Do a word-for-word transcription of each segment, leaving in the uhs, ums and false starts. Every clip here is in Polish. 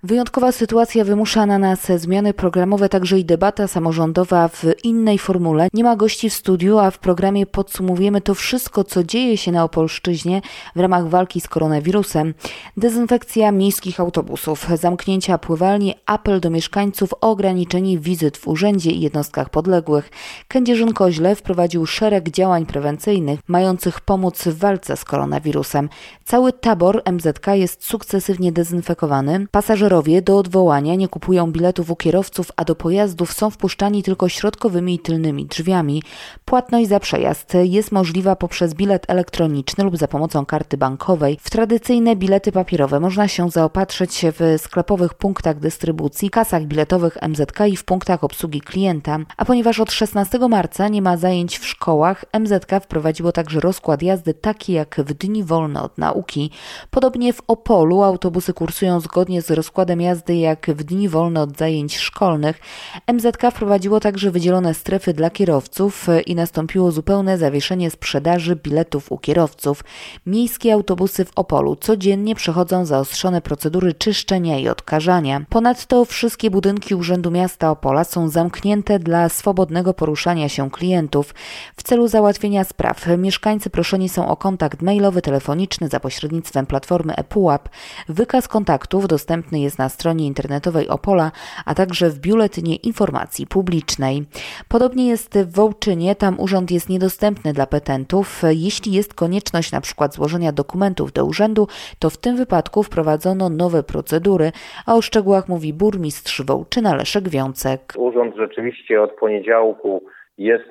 Wyjątkowa sytuacja wymusza na nas zmiany programowe, także i debata samorządowa w innej formule. Nie ma gości w studiu, a w programie podsumowujemy to wszystko, co dzieje się na Opolszczyźnie w ramach walki z koronawirusem. Dezynfekcja miejskich autobusów, zamknięcia pływalni, apel do mieszkańców o ograniczenie wizyt w urzędzie i jednostkach podległych. Kędzierzyn-Koźle wprowadził szereg działań prewencyjnych mających pomóc w walce z koronawirusem. Cały tabor M Z K jest sukcesywnie dezynfekowany. Pasażerowie do odwołania nie kupują biletów u kierowców, a do pojazdów są wpuszczani tylko środkowymi i tylnymi drzwiami. Płatność za przejazd jest możliwa poprzez bilet elektroniczny lub za pomocą karty bankowej. W tradycyjne bilety papierowe można się zaopatrzyć w sklepowych punktach dystrybucji, kasach biletowych M Z K i w punktach obsługi klienta. A ponieważ od szesnastego marca nie ma zajęć w szkołach, M Z K wprowadziło także rozkład jazdy taki jak w dni wolne od nauki. Podobnie w Opolu autobusy kursują zgodnie z rozkładem jazdy jak w dni wolne od zajęć szkolnych. M Z K wprowadziło także wydzielone strefy dla kierowców i nastąpiło zupełne zawieszenie sprzedaży biletów u kierowców. Miejskie autobusy w Opolu codziennie przechodzą zaostrzone procedury czyszczenia i odkażania. Ponadto wszystkie budynki Urzędu Miasta Opola są zamknięte dla swobodnego poruszania się klientów. W celu załatwienia spraw mieszkańcy proszeni są o kontakt mailowy, telefoniczny za pośrednictwem platformy ePUAP. Wykaz kontaktów dostępny jest na stronie internetowej Opola, a także w biuletynie informacji publicznej. Podobnie jest w Wołczynie, tam urząd jest niedostępny dla petentów. Jeśli jest konieczność na przykład złożenia dokumentów do urzędu, to w tym wypadku wprowadzono nowe procedury, a o szczegółach mówi burmistrz Wołczyna Leszek Wiącek. Urząd rzeczywiście od poniedziałku jest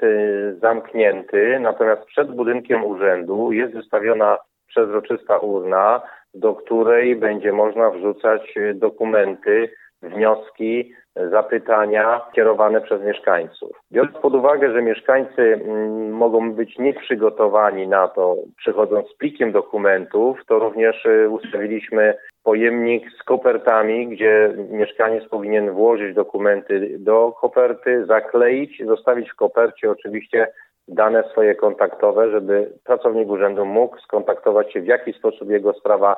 zamknięty, natomiast przed budynkiem urzędu jest wystawiona przezroczysta urna, do której będzie można wrzucać dokumenty, wnioski, zapytania kierowane przez mieszkańców. Biorąc pod uwagę, że mieszkańcy mogą być nieprzygotowani na to, przychodząc z plikiem dokumentów, to również ustawiliśmy pojemnik z kopertami, gdzie mieszkaniec powinien włożyć dokumenty do koperty, zakleić, zostawić w kopercie oczywiście dane swoje kontaktowe, żeby pracownik urzędu mógł skontaktować się, w jaki sposób jego sprawa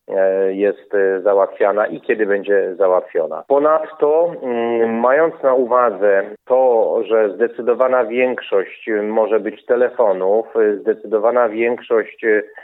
jest załatwiana i kiedy będzie załatwiona. Ponadto, mając na uwadze to, że zdecydowana większość może być telefonów, zdecydowana większość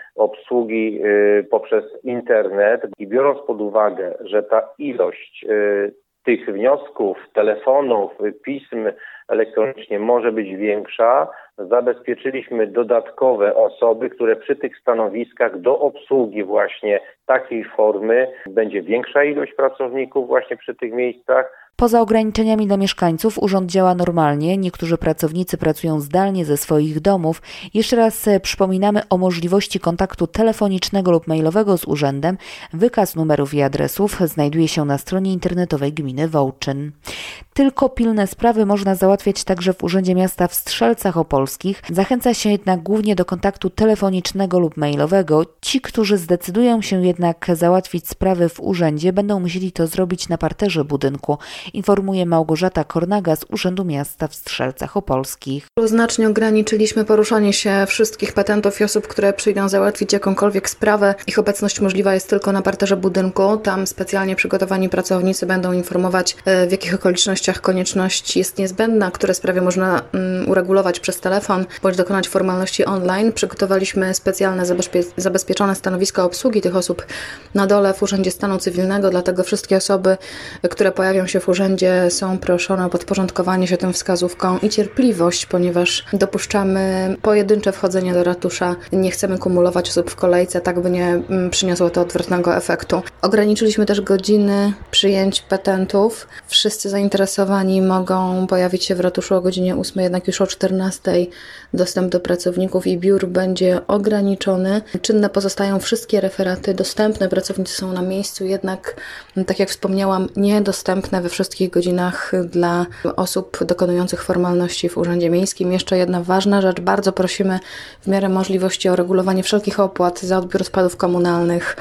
obsługi poprzez internet i biorąc pod uwagę, że ta ilość tych wniosków, telefonów, pism elektronicznie może być większa, zabezpieczyliśmy dodatkowe osoby, które przy tych stanowiskach do obsługi właśnie takiej formy będzie większa ilość pracowników właśnie przy tych miejscach. Poza ograniczeniami dla mieszkańców urząd działa normalnie. Niektórzy pracownicy pracują zdalnie ze swoich domów. Jeszcze raz przypominamy o możliwości kontaktu telefonicznego lub mailowego z urzędem. Wykaz numerów i adresów znajduje się na stronie internetowej gminy Wołczyn. Tylko pilne sprawy można załatwiać także w Urzędzie Miasta w Strzelcach Opolskich. Zachęca się jednak głównie do kontaktu telefonicznego lub mailowego. Ci, którzy zdecydują się jednak załatwić sprawy w urzędzie, będą musieli to zrobić na parterze budynku, informuje Małgorzata Kornaga z Urzędu Miasta w Strzelcach Opolskich. Znacznie ograniczyliśmy poruszanie się wszystkich petentów i osób, które przyjdą załatwić jakąkolwiek sprawę. Ich obecność możliwa jest tylko na parterze budynku. Tam specjalnie przygotowani pracownicy będą informować, w jakich okolicznościach konieczność jest niezbędna, które sprawy można um, uregulować przez telefon bądź dokonać formalności online. Przygotowaliśmy specjalne zabezpie- zabezpieczone stanowiska obsługi tych osób na dole w Urzędzie Stanu Cywilnego, dlatego wszystkie osoby, które pojawią się w urzędzie, są proszone o podporządkowanie się tym wskazówkom i cierpliwość, ponieważ dopuszczamy pojedyncze wchodzenie do ratusza. Nie chcemy kumulować osób w kolejce, tak by nie um, przyniosło to odwrotnego efektu. Ograniczyliśmy też godziny przyjęć petentów. Wszyscy zainteresowani mogą pojawić się w ratuszu o godzinie ósmej, jednak już o czternastej dostęp do pracowników i biur będzie ograniczony. Czynne pozostają wszystkie referaty dostępne, pracownicy są na miejscu, jednak, tak jak wspomniałam, niedostępne we wszystkich godzinach dla osób dokonujących formalności w Urzędzie Miejskim. Jeszcze jedna ważna rzecz, bardzo prosimy w miarę możliwości o regulowanie wszelkich opłat za odbiór odpadów komunalnych,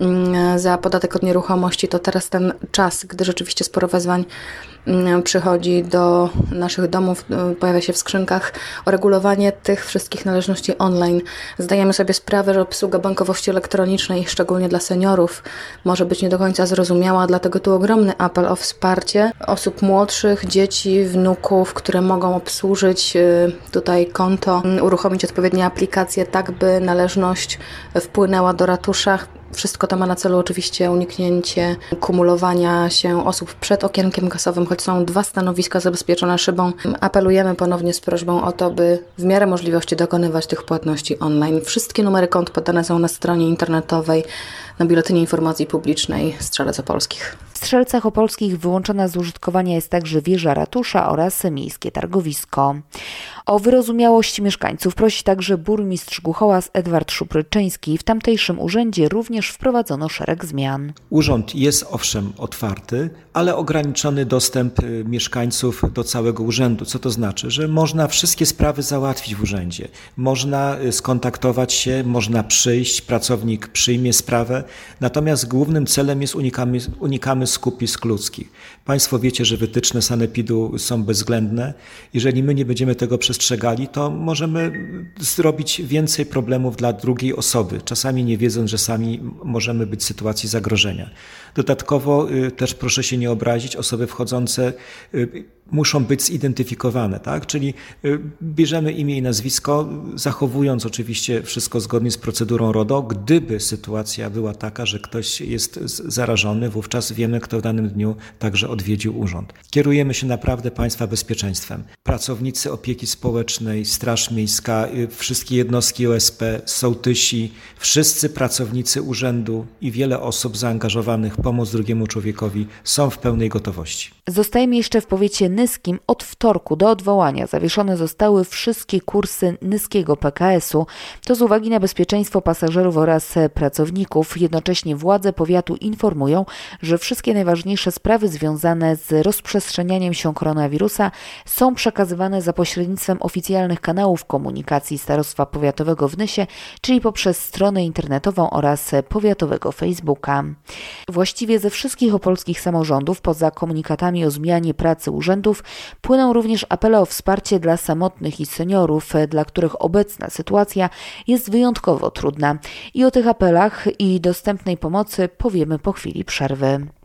za podatek od nieruchomości. To teraz ten czas, gdy rzeczywiście sporo wezwań przychodzi do naszych domów, pojawia się w skrzynkach, o uregulowanie tych wszystkich należności online. Zdajemy sobie sprawę, że obsługa bankowości elektronicznej, szczególnie dla seniorów, może być nie do końca zrozumiała, dlatego tu ogromny apel o wsparcie osób młodszych, dzieci, wnuków, które mogą obsłużyć tutaj konto, uruchomić odpowiednie aplikacje, tak by należność wpłynęła do ratusza. Wszystko to ma na celu oczywiście uniknięcie kumulowania się osób przed okienkiem kasowym, choć są dwa stanowiska zabezpieczone szybą. Apelujemy ponownie z prośbą o to, by w miarę możliwości dokonywać tych płatności online. Wszystkie numery kont podane są na stronie internetowej, na Biuletynie Informacji Publicznej Strzelec Opolskich. W Strzelcach Opolskich wyłączona z użytkowania jest także wieża ratusza oraz miejskie targowisko. O wyrozumiałość mieszkańców prosi także burmistrz Głuchołaz Edward Szupryczyński. W tamtejszym urzędzie również wprowadzono szereg zmian. Urząd jest owszem otwarty, ale ograniczony dostęp mieszkańców do całego urzędu. Co to znaczy? Że można wszystkie sprawy załatwić w urzędzie. Można skontaktować się, można przyjść, pracownik przyjmie sprawę, natomiast głównym celem jest unikamy, unikamy skupisk ludzkich. Państwo wiecie, że wytyczne sanepidu są bezwzględne. Jeżeli my nie będziemy tego przestrzegali, to możemy zrobić więcej problemów dla drugiej osoby, czasami nie wiedząc, że sami możemy być w sytuacji zagrożenia. Dodatkowo też proszę się nie obrazić, osoby wchodzące muszą być zidentyfikowane, tak? Czyli bierzemy imię i nazwisko, zachowując oczywiście wszystko zgodnie z procedurą RODO. Gdyby sytuacja była taka, że ktoś jest zarażony, wówczas wiemy, kto w danym dniu także odwiedził urząd. Kierujemy się naprawdę Państwa bezpieczeństwem. Pracownicy opieki społecznej, Straż Miejska, wszystkie jednostki O S P, sołtysi, wszyscy pracownicy urzędu i wiele osób zaangażowanych w pomoc drugiemu człowiekowi są w pełnej gotowości. Zostajemy jeszcze w powiecie nyskim. Od wtorku do odwołania zawieszone zostały wszystkie kursy nyskiego P K S u. To z uwagi na bezpieczeństwo pasażerów oraz pracowników. Jednocześnie władze powiatu informują, że wszystkie najważniejsze sprawy związane z rozprzestrzenianiem się koronawirusa są przekazywane za pośrednictwem oficjalnych kanałów komunikacji Starostwa Powiatowego w Nysie, czyli poprzez stronę internetową oraz powiatowego Facebooka. Właściwie ze wszystkich opolskich samorządów, poza komunikatami o zmianie pracy urzędów, płyną również apele o wsparcie dla samotnych i seniorów, dla których obecna sytuacja jest wyjątkowo trudna. I o tych apelach i dostępnej pomocy powiemy po chwili przerwy.